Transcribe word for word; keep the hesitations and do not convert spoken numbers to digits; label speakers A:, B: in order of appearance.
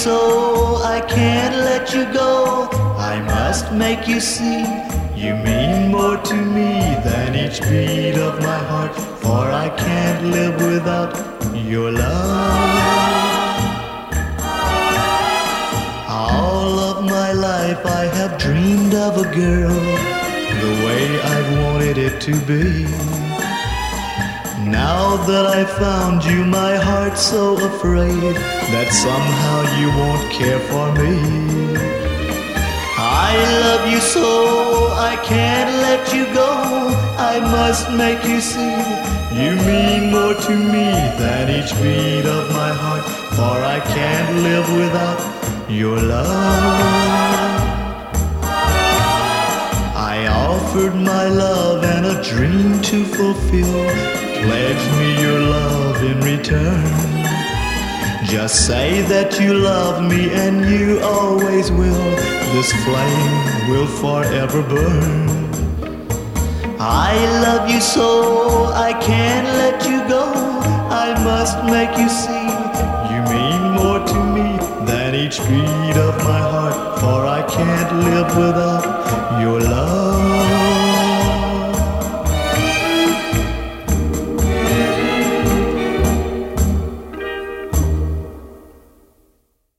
A: so, I can't let you go. I must make you see you mean more to me than each beat of my heart, for I can't live without your love. All of my life I have dreamed of a girl the way I've wanted it to be. Now that I found you, my heart's so afraid that somehow you won't care for me. I love you so, I can't let you go. I must make you see you mean more to me than each beat of my heart, for I can't live without your love. I offered my love and a dream to fulfill. Pledge me your love in return. Just say that you love me and you always will. This flame will forever burn. I love you so, I can't let you go. I must make you see you mean more to me than each beat of my heart, for I can't live without your love.